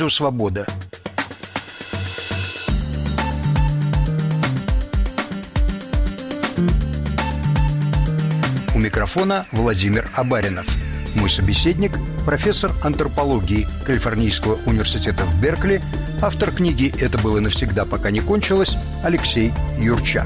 Свобода. У микрофона Владимир Абаринов. Мой собеседник – профессор антропологии Калифорнийского университета в Беркли, автор книги «Это было навсегда, пока не кончилось» Алексей Юрчак.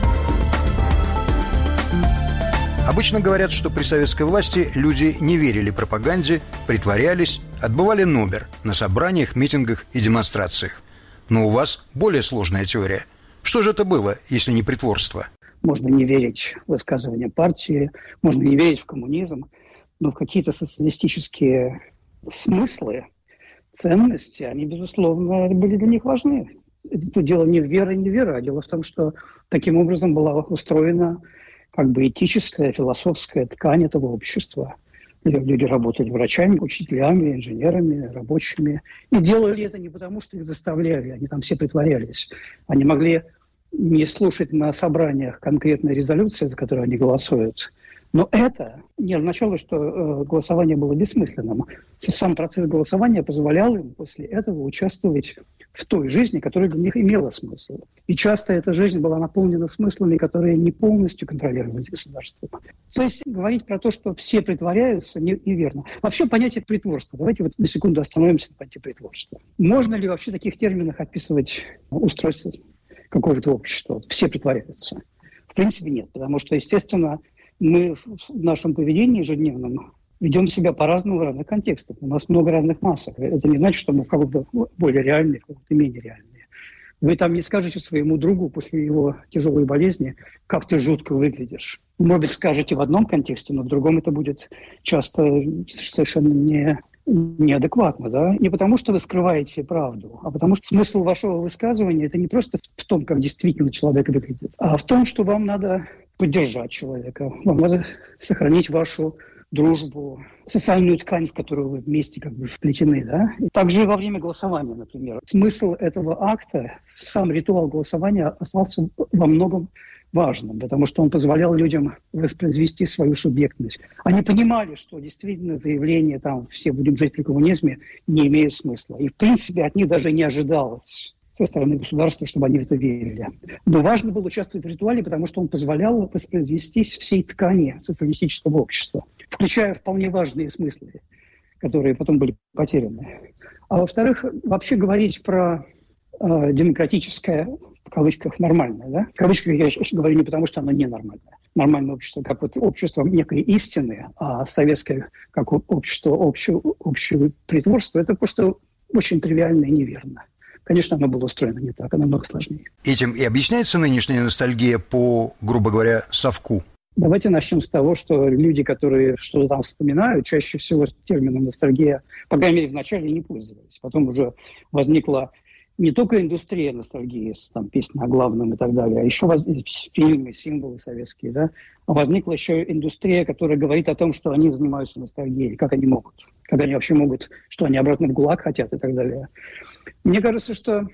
Обычно говорят, что при советской власти люди не верили пропаганде, притворялись, отбывали номер на собраниях, митингах и демонстрациях. Но у вас более сложная теория. Что же это было, если не притворство? Можно не верить в высказывания партии, можно не верить в коммунизм, но в какие-то социалистические смыслы, ценности, они, безусловно, были для них важны. Это дело не в вере, не в вере, а дело в том, что таким образом была устроена как бы этическая, философская ткань этого общества. Люди работали врачами, учителями, инженерами, рабочими. И делали это не потому, что их заставляли, они там все притворялись. Они могли не слушать на собраниях конкретной резолюции, за которую они голосуют. Но это не означало, что голосование было бессмысленным. Сам процесс голосования позволял им после этого участвовать в той жизни, которая для них имела смысл. И часто эта жизнь была наполнена смыслами, которые не полностью контролировались государством. То есть говорить про то, что все притворяются, неверно. Вообще понятие притворства. Давайте вот на секунду остановимся на понятии притворства. Можно ли вообще в таких терминах описывать устройство какого-то общества? Все притворяются. В принципе, нет. Потому что, естественно, мы в нашем поведении ежедневном ведем себя по-разному в разных контекстах. У нас много разных масок. Это не значит, что мы в кого-то более реальные, в кого-то менее реальные. Вы там не скажете своему другу после его тяжелой болезни, как ты жутко выглядишь. Может быть, скажете в одном контексте, но в другом это будет часто совершенно неадекватно. Да? Не потому, что вы скрываете правду, а потому что смысл вашего высказывания – это не просто в том, как действительно человек выглядит, а в том, что вам надо поддержать человека, вам надо сохранить вашу дружбу, социальную ткань, в которую вы вместе как бы вплетены. Да? И также во время голосования, например. Смысл этого акта, сам ритуал голосования остался во многом важным, потому что он позволял людям воспроизвести свою субъектность. Они понимали, что действительно заявления там «все будем жить при коммунизме» не имеют смысла. И в принципе от них даже не ожидалось со стороны государства, чтобы они в это верили. Но важно было участвовать в ритуале, потому что он позволял воспроизвестись всей ткани социалистического общества, включая вполне важные смыслы, которые потом были потеряны. А во-вторых, вообще говорить про демократическое, в кавычках, нормальное. Да? В кавычках я говорю не потому, что оно ненормальное. Нормальное общество как вот общество некой истины, а советское как общество общего притворства, это просто очень тривиально и неверно. Конечно, оно было устроено не так, оно намного сложнее. Этим и объясняется нынешняя ностальгия по, грубо говоря, совку? Давайте начнем с того, что люди, которые что-то там вспоминают, чаще всего термином ностальгия, по крайней мере, вначале не пользовались. Потом уже возникла не только индустрия ностальгии, там песни о главном и так далее, а еще фильмы, символы советские, да? А возникла еще индустрия, которая говорит о том, что они занимаются ностальгией, как они могут, как они вообще могут, что они обратно в ГУЛАГ хотят и так далее. Мне кажется, что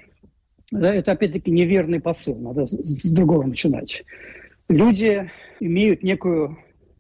это опять-таки неверный посыл, надо с другого начинать. Люди имеют некое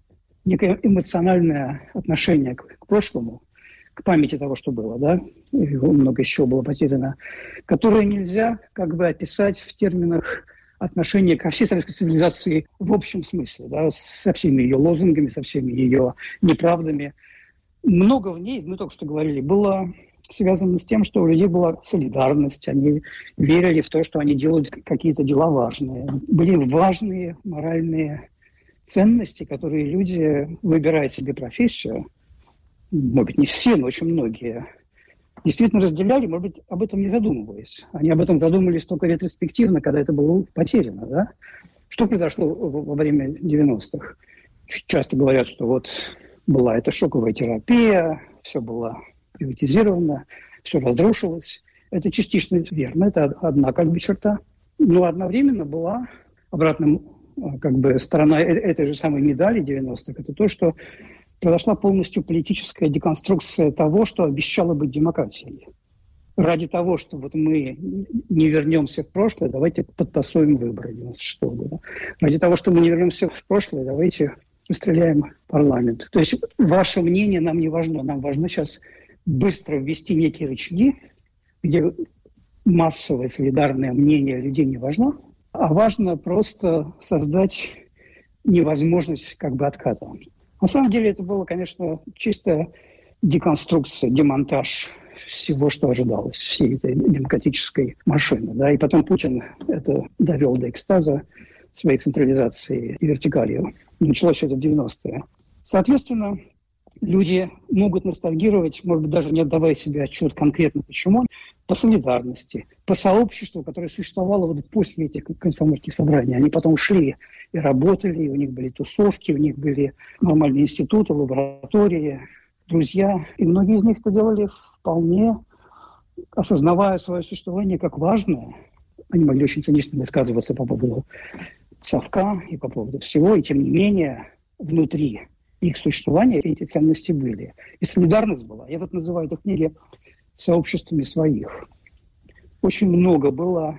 эмоциональное отношение к прошлому, к памяти того, что было, да, и много еще было потеряно, которое нельзя как бы описать в терминах отношения ко всей советской цивилизации в общем смысле, да, со всеми ее лозунгами, со всеми ее неправдами. Много в ней, мы только что говорили, было связано с тем, что у людей была солидарность, они верили в то, что они делают какие-то дела важные. Были важные моральные ценности, которые люди, выбирая себе профессию, может быть, не все, но очень многие, действительно разделяли, может быть, об этом не задумываясь. Они об этом задумались только ретроспективно, когда это было потеряно. Да? Что произошло во время 90-х? Часто говорят, что вот была эта шоковая терапия, все было приватизировано, все разрушилось. Это частично верно, это одна как бы черта. Но одновременно была обратная как бы сторона этой же самой медали 90-х. Это то, что произошла полностью политическая деконструкция того, что обещало быть демократией. Ради того, что вот мы не вернемся в прошлое, давайте подтасуем выборы 96 года. Ради того, что мы не вернемся в прошлое, давайте расстреляем парламент. То есть ваше мнение нам не важно. Нам важно сейчас быстро ввести некие рычаги, где массовое солидарное мнение людей не важно, а важно просто создать невозможность как бы отката. На самом деле это было, конечно, чисто деконструкция, демонтаж всего, что ожидалось, всей этой демократической машины. Да? И потом Путин это довел до экстаза своей централизации и вертикалью. Началось все это в 90-е. Соответственно, люди могут ностальгировать, может быть, даже не отдавая себе отчет конкретно почему, по солидарности, по сообществу, которое существовало вот после этих комсомольских собраний. Они потом шли и работали, и у них были тусовки, у них были нормальные институты, лаборатории, друзья. И многие из них это делали вполне, осознавая свое существование как важное. Они могли очень цинично высказываться по поводу совка и по поводу всего, и тем не менее внутри их существования эти ценности были. И солидарность была. Я вот называю это в книге сообществами своих. Очень много было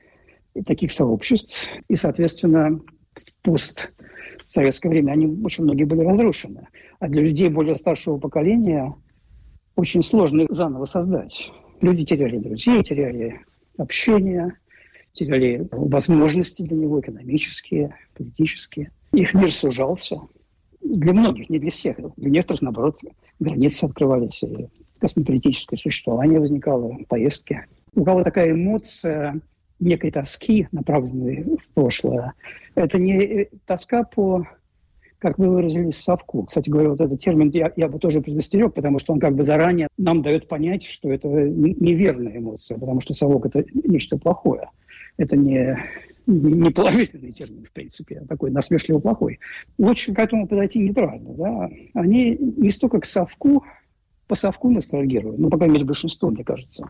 таких сообществ, и, соответственно, в постсоветское время они очень многие были разрушены. А для людей более старшего поколения очень сложно их заново создать. Люди теряли друзей, теряли общение, теряли возможности для него экономические, политические. Их мир сужался. Для многих, не для всех. Для некоторых, наоборот, границы открывались, и космополитическое существование возникало, поездки. У кого такая эмоция некой тоски, направленной в прошлое, это не тоска по, как вы выразились, совку. Кстати говоря, вот этот термин я бы тоже предостерег, потому что он как бы заранее нам дает понять, что это неверная эмоция, потому что совок – это нечто плохое. Это не положительный термин, в принципе, а такой насмешливо плохой. Лучше к этому подойти нейтрально. Да? Они не столько к совку, по совку ностальгируют, ну, по крайней мере, большинство, мне кажется.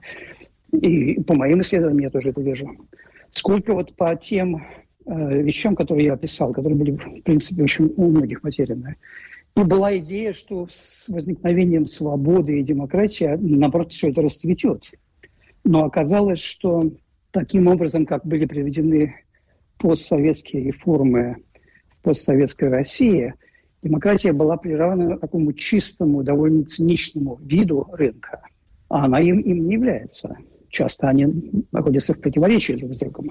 И по моим исследованиям я тоже это вижу. Сколько вот по тем вещам, которые я описал, которые были, в принципе, очень у многих потеряны. И была идея, что с возникновением свободы и демократии, наоборот, все это расцветет. Но оказалось, что таким образом, как были приведены постсоветские реформы в постсоветской России, демократия была приравнена к такому чистому, довольно циничному виду рынка. А она им не является. Часто они находятся в противоречии друг с другом.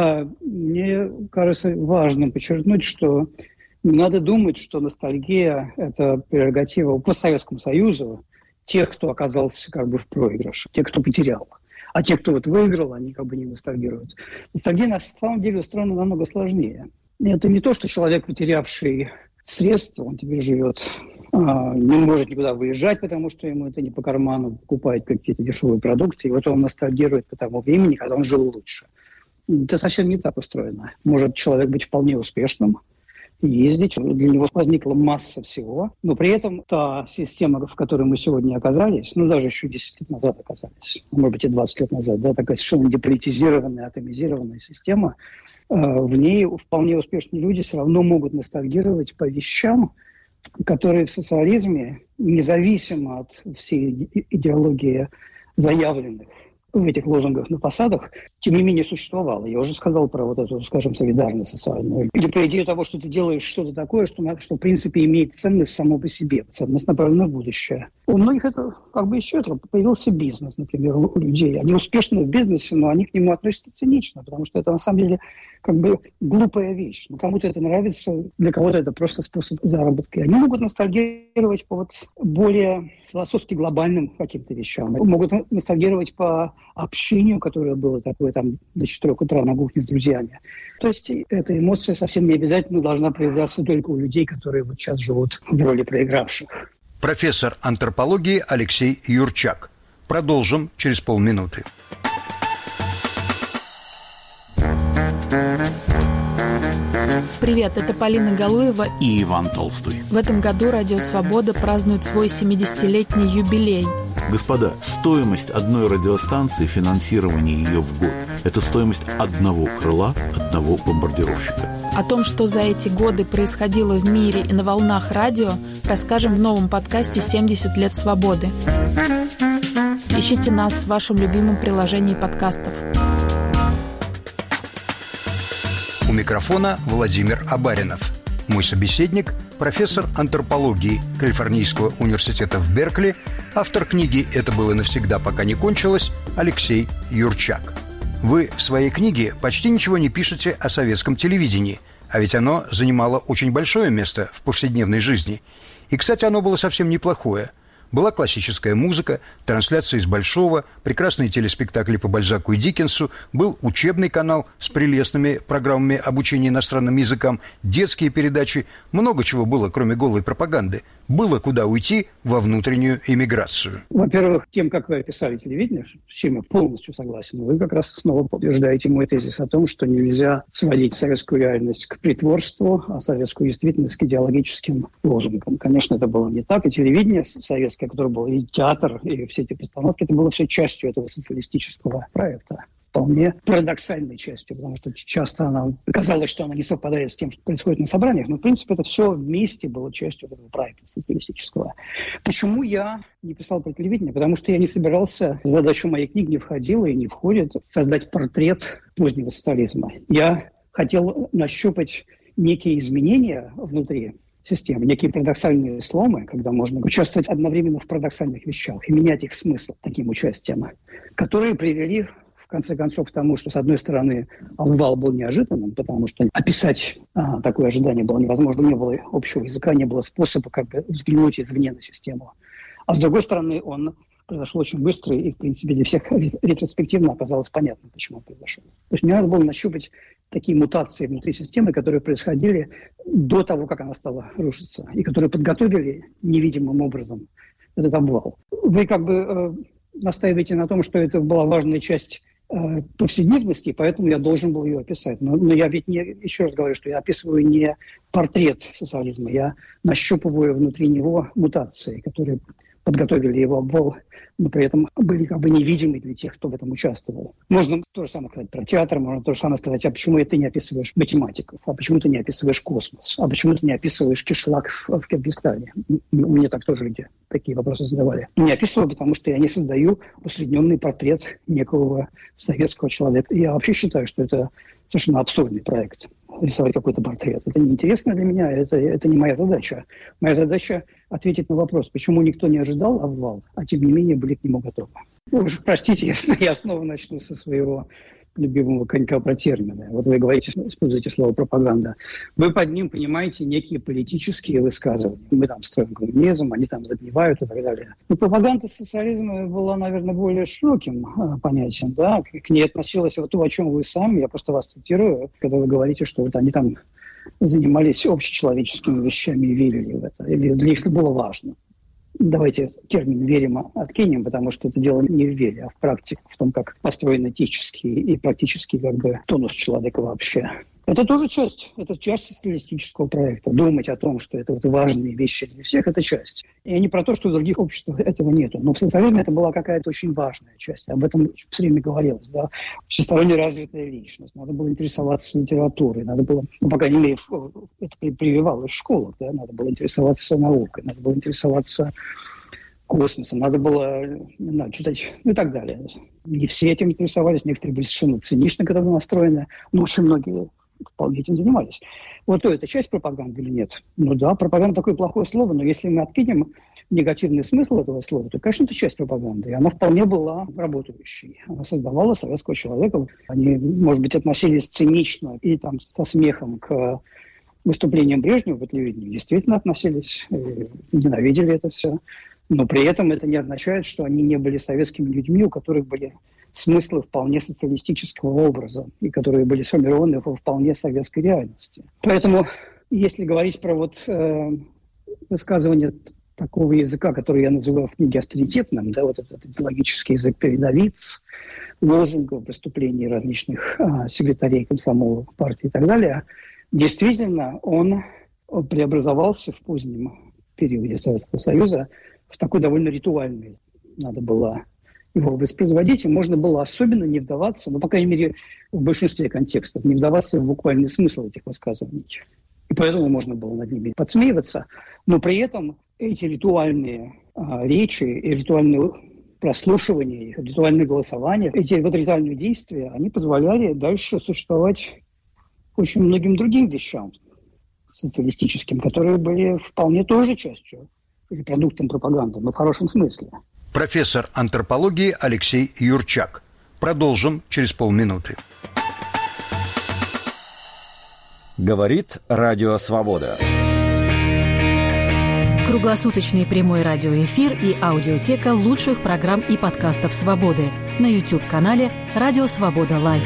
Мне кажется важным подчеркнуть, что не надо думать, что ностальгия – это прерогатива по Советскому Союзу тех, кто оказался как бы в проигрыше, тех, кто потерял. А те, кто вот выиграл, они как бы не ностальгируют. Ностальгия на самом деле устроена намного сложнее. Это не то, что человек, потерявший средства, он теперь живет, не может никуда выезжать, потому что ему это не по карману, покупает какие-то дешевые продукты, и вот он ностальгирует по тому времени, когда он жил лучше. Это совсем не так устроено. Может человек быть вполне успешным, ездить, для него возникла масса всего, но при этом та система, в которой мы сегодня оказались, ну даже еще 10 лет назад оказались, может быть и 20 лет назад, да, такая совершенно деполитизированная, атомизированная система, в ней вполне успешные люди все равно могут ностальгировать по вещам, которые в социализме, независимо от всей идеологии заявленных в этих лозунгах на фасадах, тем не менее существовало. Я уже сказал про вот эту, скажем, солидарность социальную. Или про идею того, что ты делаешь что-то такое, что в принципе имеет ценность само по себе, ценность направлена в будущее. У многих это как бы исчезло. Появился бизнес, например, у людей. Они успешны в бизнесе, но они к нему относятся цинично, потому что это на самом деле как бы глупая вещь. Но кому-то это нравится, для кого-то это просто способ заработка. И они могут ностальгировать по вот более философски глобальным каким-то вещам. Могут ностальгировать по общению, которое было такое там до 4 утра на кухне с друзьями. То есть эта эмоция совсем не обязательно должна проявляться только у людей, которые вот сейчас живут в роли проигравших. Профессор антропологии Алексей Юрчак. Продолжим через полминуты. Привет, это Полина Галуева и Иван Толстой. В этом году Радио Свобода празднует свой 70-летний юбилей. Господа, стоимость одной радиостанции, финансирование ее в год – это стоимость одного крыла, одного бомбардировщика. О том, что за эти годы происходило в мире и на волнах радио, расскажем в новом подкасте «70 лет свободы». Ищите нас в вашем любимом приложении подкастов. У микрофона Владимир Абаринов. Мой собеседник – профессор антропологии Калифорнийского университета в Беркли, автор книги «Это было навсегда, пока не кончилось» Алексей Юрчак. Вы в своей книге почти ничего не пишете о советском телевидении, а ведь оно занимало очень большое место в повседневной жизни. И, кстати, оно было совсем неплохое. Была классическая музыка, трансляции из Большого, прекрасные телеспектакли по Бальзаку и Диккенсу, был учебный канал с прелестными программами обучения иностранным языкам, детские передачи. Много чего было, кроме голой пропаганды. Было куда уйти во внутреннюю эмиграцию. Во-первых, тем, как вы описали телевидение, с чем я полностью согласен, вы как раз снова подтверждаете мой тезис о том, что нельзя сводить советскую реальность к притворству, а советскую действительность к идеологическим лозунгам. Конечно, это было не так. И телевидение советское, которое было, и театр, и все эти постановки, это было все частью этого социалистического проекта. Вполне парадоксальной частью, потому что часто она казалось, что она не совпадает с тем, что происходит на собраниях, но, в принципе, это все вместе было частью этого проекта социалистического. Почему я не писал про телевидение? Потому что я не собирался, в задачу моей книги не входила и не входит создать портрет позднего социализма. Я хотел нащупать некие изменения внутри системы, некие парадоксальные сломы, когда можно участвовать одновременно в парадоксальных вещах и менять их смысл таким участием, которые привели в конце концов к тому, что, с одной стороны, обвал был неожиданным, потому что описать такое ожидание было невозможно, не было общего языка, не было способа как бы взглянуть извне на систему. А с другой стороны, он произошел очень быстро, и, в принципе, для всех ретроспективно оказалось понятно, почему он произошел. То есть мне надо было нащупать такие мутации внутри системы, которые происходили до того, как она стала рушиться, и которые подготовили невидимым образом этот обвал. Вы как бы настаиваете на том, что это была важная часть повседневности, поэтому я должен был ее описать. Но я ведь еще раз говорю, что я описываю не портрет социализма, я нащупываю внутри него мутации, которые подготовили его обвал, но при этом были как бы невидимы для тех, кто в этом участвовал. Можно то же самое сказать про театр, можно то же самое сказать, а почему ты не описываешь математиков, а почему ты не описываешь космос, а почему ты не описываешь кишлак в Киргизстане. Мне так тоже люди такие вопросы задавали. Не описываю, потому что я не создаю усредненный портрет некого советского человека. Я вообще считаю, что это совершенно абсурдный проект. Рисовать какой-то портрет. Это неинтересно для меня, это не моя задача. Моя задача ответить на вопрос, почему никто не ожидал обвал, а тем не менее были к нему готовы. Уж простите, я снова начну со своего любимого конька про термины. Вот вы говорите, используете слово «пропаганда». Вы под ним понимаете некие политические высказывания. Мы там строим коммунизм, они там загнивают и так далее. Но пропаганда социализма была, наверное, более широким понятием. Да? К ней относилось вот то, о чем вы сами, я просто вас цитирую, когда вы говорите, что вот они там занимались общечеловеческими вещами и верили в это. Или для них это было важно. Давайте термин «верим» откинем, потому что это дело не в вере, а в практике, в том, как построен этический и практический как бы тонус человека вообще. Это тоже часть социалистического проекта. Думать о том, что это вот важные вещи для всех, это часть. И не про то, что в других обществах этого нету. Но в социализме это была какая-то очень важная часть. Об этом все время говорилось. Да? Всесторонне развитая личность. Надо было интересоваться литературой. Надо было, по крайней мере, это прививалось в школах. Да? Надо было интересоваться наукой. Надо было интересоваться космосом. Надо было читать, и так далее. Не все этим интересовались. Некоторые были совершенно цинично к этому настроены. Но очень многие вполне этим занимались. Вот это часть пропаганды или нет? Ну да, пропаганда такое плохое слово, но если мы откинем негативный смысл этого слова, то, конечно, это часть пропаганды. И она вполне была работающей. Она создавала советского человека. Они, может быть, относились цинично и там со смехом к выступлениям Брежнева по телевидению. Действительно относились, ненавидели это все. Но при этом это не означает, что они не были советскими людьми, у которых были смыслы вполне социалистического образа и которые были сформированы во вполне советской реальности. Поэтому, если говорить про высказывание такого языка, который я называю в книге авторитетным, да, вот этот идеологический язык передовиц, лозунгов, выступлений различных секретарей комсомола, партии и так далее, действительно он преобразовался в позднем периоде Советского Союза в такой довольно ритуальный. Надо было его воспроизводить, и можно было особенно не вдаваться, по крайней мере, в большинстве контекстов, не вдаваться в буквальный смысл этих высказываний. И поэтому можно было над ними подсмеиваться, но при этом эти ритуальные речи и ритуальные прослушивания, их ритуальные голосования, эти ритуальные действия, они позволяли дальше существовать очень многим другим вещам в социалистическим, которые были вполне тоже частью или продуктом пропаганды, но в хорошем смысле. Профессор антропологии Алексей Юрчак. Продолжим через полминуты. Говорит Радио Свобода. Круглосуточный прямой радиоэфир и аудиотека лучших программ и подкастов «Свободы» на YouTube-канале «Радио Свобода Лайв».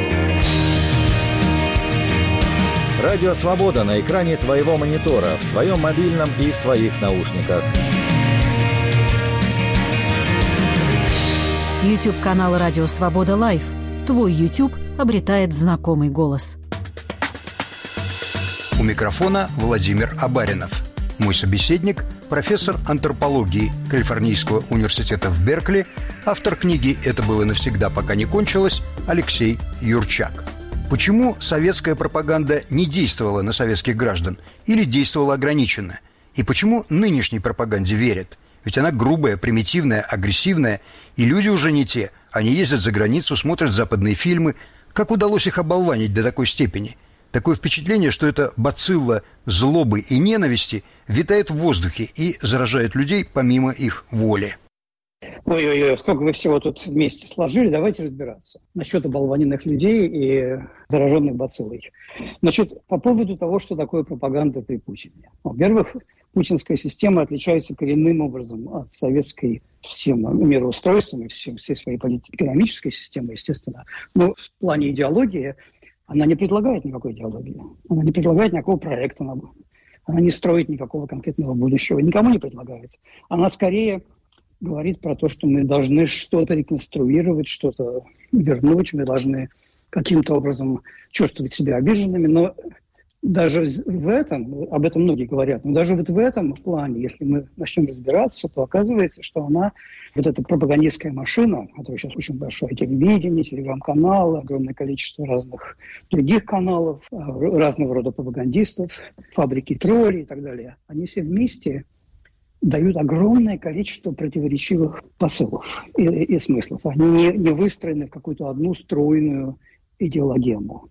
Радио Свобода на экране твоего монитора, в твоем мобильном и в твоих наушниках. YouTube-канал «Радио Свобода Лайв». Твой YouTube обретает знакомый голос. У микрофона Владимир Абаринов. Мой собеседник – профессор антропологии Калифорнийского университета в Беркли, автор книги «Это было навсегда, пока не кончилось» Алексей Юрчак. Почему советская пропаганда не действовала на советских граждан или действовала ограниченно? И почему нынешней пропаганде верят? Ведь она грубая, примитивная, агрессивная, и люди уже не те. Они ездят за границу, смотрят западные фильмы. Как удалось их оболванить до такой степени? Такое впечатление, что эта бацилла злобы и ненависти витает в воздухе и заражает людей помимо их воли. Ой-ой-ой, сколько вы всего тут вместе сложили, давайте разбираться. Насчет оболваненных людей и зараженных бациллой. Значит, по поводу того, что такое пропаганда при Путине. Во-первых, путинская система отличается коренным образом от советской всем мироустройством и всей своей экономической системы, естественно. Но в плане идеологии она не предлагает никакой идеологии. Она не предлагает никакого проекта. Она не строит никакого конкретного будущего. Никому не предлагает. Она скорее говорит про то, что мы должны что-то реконструировать, что-то вернуть. Мы должны каким-то образом чувствовать себя обиженными. Но даже в этом, об этом многие говорят, но даже вот в этом плане, если мы начнем разбираться, то оказывается, что она, вот эта пропагандистская машина, которая сейчас очень большая, телевидение, телеграм-каналы, огромное количество разных других каналов, разного рода пропагандистов, фабрики троллей и так далее, они все вместе дают огромное количество противоречивых посылов и смыслов. Они не выстроены в какую-то одну стройную идеологему.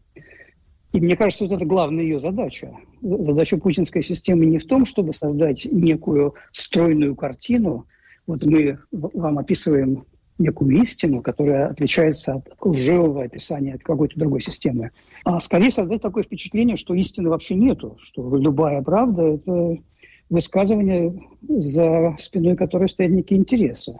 И мне кажется, вот это главная ее задача. Задача путинской системы не в том, чтобы создать некую стройную картину. Вот мы вам описываем некую истину, которая отличается от лживого описания от какой-то другой системы. А скорее создать такое впечатление, что истины вообще нету, что любая правда – это высказывание, за спиной которой стоят некие интересы,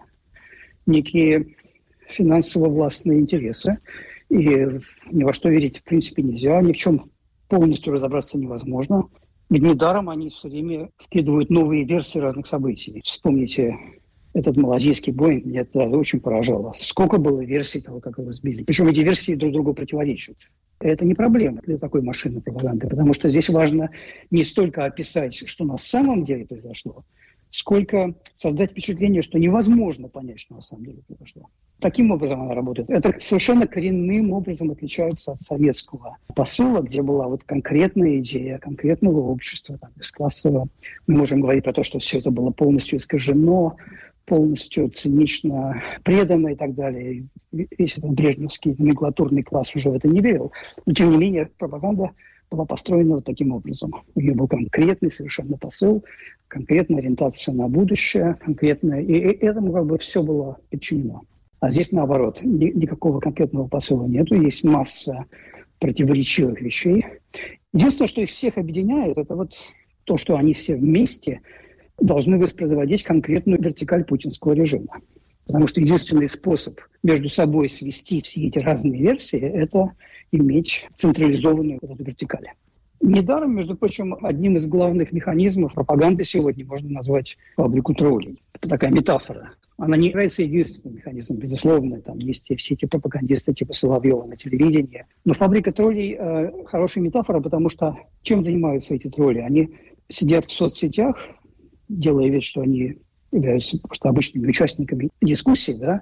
некие финансово-властные интересы. И ни во что верить в принципе нельзя, ни в чем полностью разобраться невозможно. Ведь недаром они все время вкидывают новые версии разных событий. Вспомните этот малазийский Боинг, меня это очень поражало. Сколько было версий того, как его сбили. Причем эти версии друг другу противоречат. Это не проблема для такой машины пропаганды, потому что здесь важно не столько описать, что на самом деле произошло, сколько создать впечатление, что невозможно понять, что на самом деле произошло. Таким образом она работает. Это совершенно коренным образом отличается от советского посыла, где была вот конкретная идея конкретного общества, там, бесклассового. Мы можем говорить про то, что все это было полностью искажено, полностью цинично предано и так далее. Весь этот брежневский номенклатурный класс уже в это не верил. Но, тем не менее, пропаганда была построена вот таким образом. У нее был конкретный совершенно посыл, конкретная ориентация на будущее, конкретная... И этому как бы все было подчинено. А здесь, наоборот, никакого конкретного посыла нету. Есть масса противоречивых вещей. Единственное, что их всех объединяет, это вот то, что они все вместе должны воспроизводить конкретную вертикаль путинского режима. Потому что единственный способ между собой свести все эти разные версии – это иметь централизованную вот эту вертикаль. Недаром, между прочим, одним из главных механизмов пропаганды сегодня можно назвать фабрику троллей. Это такая метафора. Она не является единственным механизмом, безусловно. Там есть и все эти пропагандисты типа Соловьева на телевидении. Но фабрика троллей – хорошая метафора, потому что чем занимаются эти тролли? Они сидят в соцсетях, делая вид, что они являются просто обычными участниками дискуссий, да,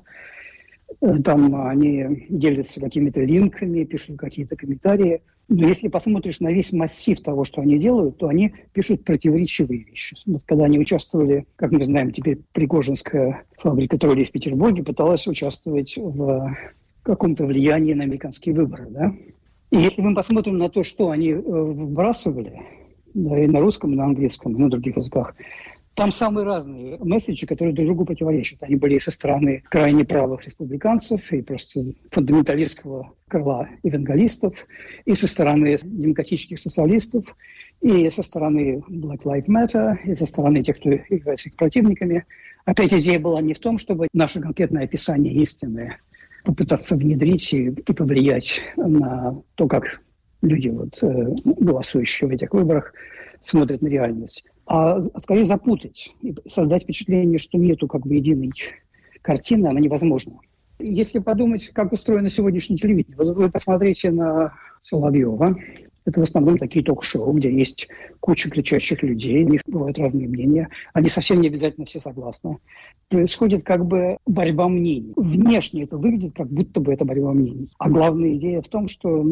там они делятся какими-то линками, пишут какие-то комментарии. Но если посмотришь на весь массив того, что они делают, то они пишут противоречивые вещи. Вот когда они участвовали, как мы знаем, теперь Пригожинская фабрика троллей в Петербурге пыталась участвовать в каком-то влиянии на американские выборы, да. И если мы посмотрим на то, что они вбрасывали, да, и на русском, и на английском, и на других языках. Там самые разные месседжи, которые друг другу противоречат. Они были и со стороны крайне правых республиканцев, и просто фундаменталистского крыла евангелистов, и со стороны демократических социалистов, и со стороны Black Lives Matter, и со стороны тех, кто является их противниками. Опять идея была не в том, чтобы наше конкретное описание истины попытаться внедрить и повлиять на то, как люди, голосующие в этих выборах, смотрят на реальность, а скорее запутать и создать впечатление, что нету единой картины, она невозможна. Если подумать, как устроено сегодняшнее телевидение, вы посмотрите на Соловьева. Это в основном такие ток-шоу, где есть куча кричащих людей, у них бывают разные мнения, они совсем не обязательно все согласны. Происходит борьба мнений. Внешне это выглядит, как будто бы это борьба мнений. А главная идея в том, что,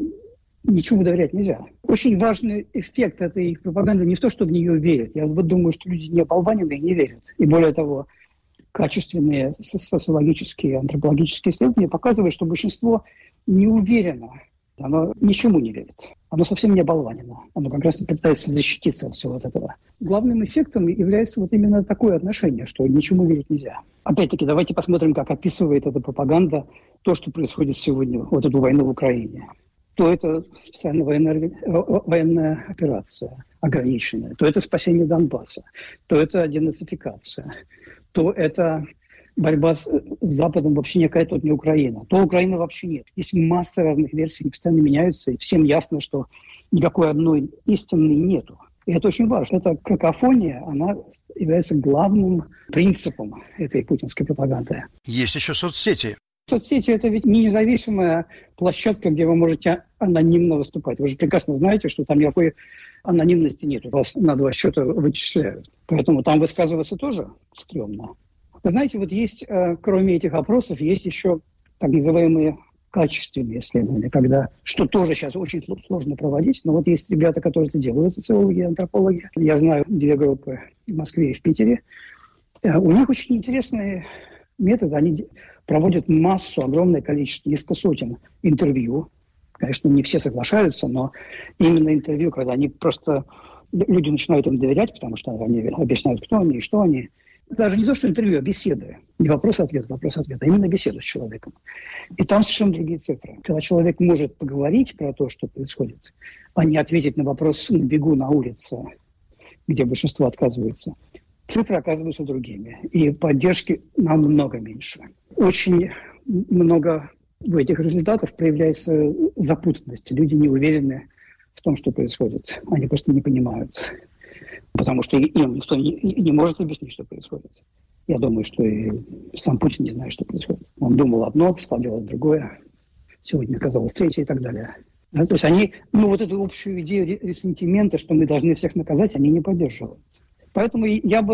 ничему доверять нельзя. Очень важный эффект этой пропаганды не в то, что в нее верят. Я думаю, что люди не оболваненные и не верят. И более того, качественные социологические, антропологические исследования показывают, что большинство не уверено. Оно ничему не верит. Оно совсем не оболванено. Оно как раз пытается защититься от всего этого. Главным эффектом является именно такое отношение, что ничему верить нельзя. Опять-таки, давайте посмотрим, как описывает эта пропаганда то, что происходит сегодня, эту войну в Украине. То это специальная военная операция ограниченная, то это спасение Донбасса, то это денацификация, то это борьба с Западом вообще никакая тут не Украина, то Украины вообще нет. Есть масса разных версий, они постоянно меняются, и всем ясно, что никакой одной истины нету. И это очень важно. Эта какофония, она является главным принципом этой путинской пропаганды. Есть еще соцсети. Соцсети – это ведь не независимая площадка, где вы можете анонимно выступать. Вы же прекрасно знаете, что там никакой анонимности нет. Вас на два счета вычисляют. Поэтому там высказываться тоже стрёмно. Вы знаете, есть, кроме этих опросов, есть еще так называемые качественные исследования, что тоже сейчас очень сложно проводить, но есть ребята, которые это делают, социологи, антропологи. Я знаю 2 группы в Москве и в Питере. У них очень интересные методы. Они проводят огромное количество, несколько сотен интервью. Конечно, не все соглашаются, но именно интервью, когда люди начинают им доверять, потому что они объясняют, кто они и что они. Даже не то, что интервью, а беседы. Не вопрос-ответ, а именно беседу с человеком. И там совершенно другие цифры. Когда человек может поговорить про то, что происходит, а не ответить на вопрос на бегу на улице, где большинство отказывается, цифры оказываются другими. И поддержки намного меньше. Очень много в этих результатах проявляется запутанность. Люди не уверены в том, что происходит. Они просто не понимают. Потому что им никто не может объяснить, что происходит. Я думаю, что и сам Путин не знает, что происходит. Он думал одно, стал делать другое. Сегодня казалось третье и так далее. Да, то есть они, эту общую идею ресентимента, что мы должны всех наказать, они не поддерживают. Поэтому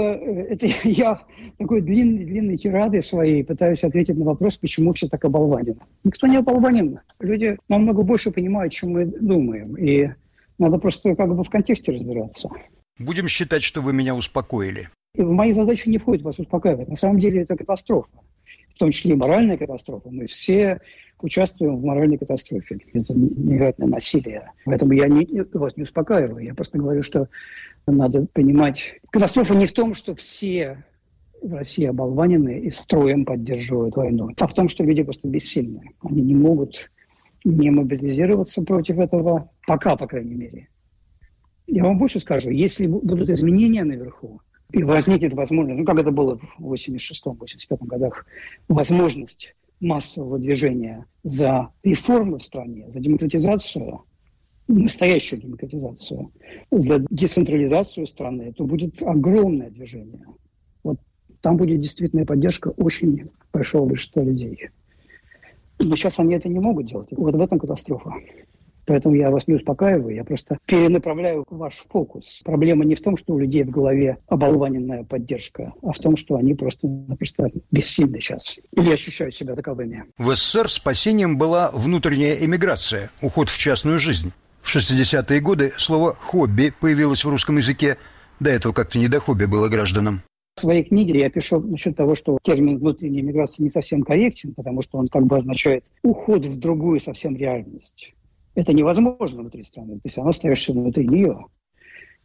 я такой длинной тирадой своей пытаюсь ответить на вопрос, почему все так оболванены. Никто не оболванен. Люди намного больше понимают, чем мы думаем. И надо просто в контексте разбираться. Будем считать, что вы меня успокоили. И в мои задачи не входит вас успокаивать. На самом деле это катастрофа. В том числе и моральная катастрофа. Мы все участвуем в моральной катастрофе. Это невероятное насилие. Поэтому я вас не успокаиваю. Я просто говорю, что надо понимать. Катастрофа не в том, что все в России оболванены и строем поддерживают войну, а в том, что люди просто бессильны. Они не могут не мобилизироваться против этого. Пока, по крайней мере. Я вам больше скажу, если будут изменения наверху, и возникнет возможность, как это было в 86-85 годах, возможность массового движения за реформы в стране, за демократизацию, настоящую демократизацию, за децентрализацию страны, то будет огромное движение. Там будет действительно поддержка очень большого большинства людей. Но сейчас они это не могут делать. В этом катастрофа. Поэтому я вас не успокаиваю, я просто перенаправляю ваш фокус. Проблема не в том, что у людей в голове оболваненная поддержка, а в том, что они просто бессильны сейчас. Или ощущают себя таковыми. В СССР спасением была внутренняя эмиграция, уход в частную жизнь. В 60-е годы слово «хобби» появилось в русском языке. До этого как-то не до хобби было гражданам. В своей книге я пишу насчет того, что термин «внутренняя эмиграция» не совсем корректен, потому что он означает уход в другую совсем реальность. Это невозможно внутри страны, ты все равно остаешься внутри нее.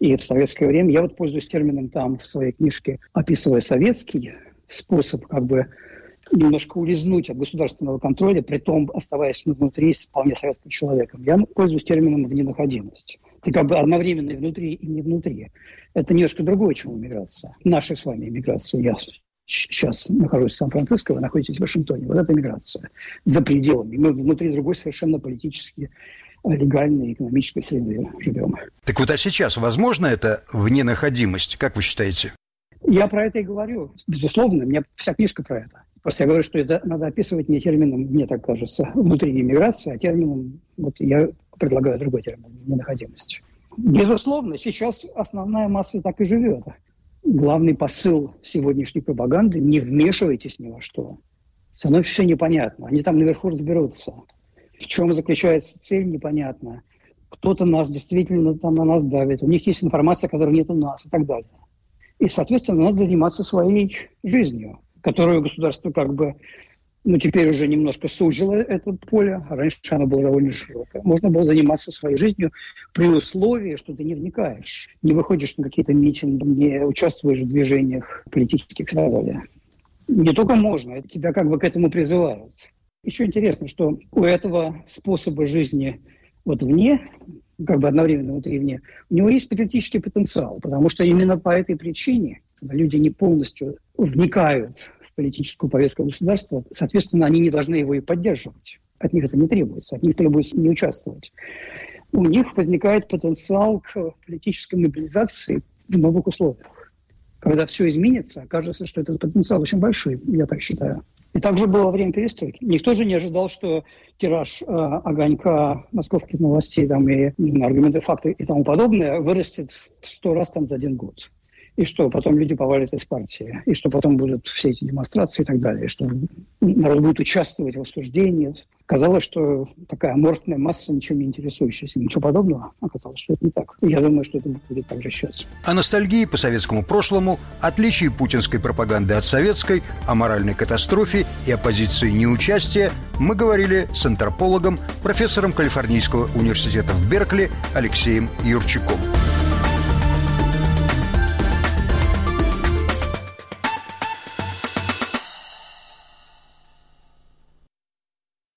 И в советское время, я вот пользуюсь термином там в своей книжке, описывая советский способ как бы немножко улизнуть от государственного контроля, притом оставаясь внутри вполне советским человеком. Я пользуюсь термином «вненаходимость». Ты как бы одновременно и внутри, и не внутри. Это немножко другое, чем иммиграция. Наша с вами иммиграция. Я сейчас нахожусь в Сан-Франциско, вы находитесь в Вашингтоне. Вот это иммиграция за пределами. Мы внутри другой совершенно политически легальной экономической среды живем. Так вот, а сейчас возможно это вненаходимость, как вы считаете? Я про это и говорю. Безусловно, у меня вся книжка про это. Просто я говорю, что это надо описывать не термином, мне так кажется, внутренней миграции, а термином, вот я предлагаю другой термин, ненаходимость. Безусловно, сейчас основная масса так и живет. Главный посыл сегодняшней пропаганды – не вмешивайтесь ни во что. Все равно все непонятно. Они там наверху разберутся. В чем заключается цель, непонятно. Кто-то нас действительно там на нас давит. У них есть информация, которой нет у нас и так далее. И, соответственно, надо заниматься своей жизнью, которую государство как бы, теперь уже немножко сузило это поле, а раньше оно было довольно широкое. Можно было заниматься своей жизнью при условии, что ты не вникаешь, не выходишь на какие-то митинги, не участвуешь в движениях политических и так далее. Не только можно, это тебя как бы к этому призывают. Еще интересно, что у этого способа жизни вот вне, как бы одновременно внутри и вне, у него есть политический потенциал, потому что именно по этой причине, когда люди не полностью вникают в политическую повестку государства, соответственно, они не должны его и поддерживать. От них это не требуется, от них требуется не участвовать. У них возникает потенциал к политической мобилизации в новых условиях. Когда все изменится, окажется, что этот потенциал очень большой, я так считаю. И так же было во время перестройки. Никто же не ожидал, что тираж «Огонька», московских новостей там, и, не знаю, аргументы, факты и тому подобное вырастет в 100 раз там, за один год. И что, потом люди повалят из партии, и что потом будут все эти демонстрации и так далее, и что народ будет участвовать в обсуждении. Казалось, что такая аморфная масса, ничего не интересующаяся. Ничего подобного. Оказалось, что это не так. И я думаю, что это будет так же сейчас. О ностальгии по советскому прошлому, отличии путинской пропаганды от советской, о моральной катастрофе и оппозиции неучастия мы говорили с антропологом, профессором Калифорнийского университета в Беркли Алексеем Юрчаком.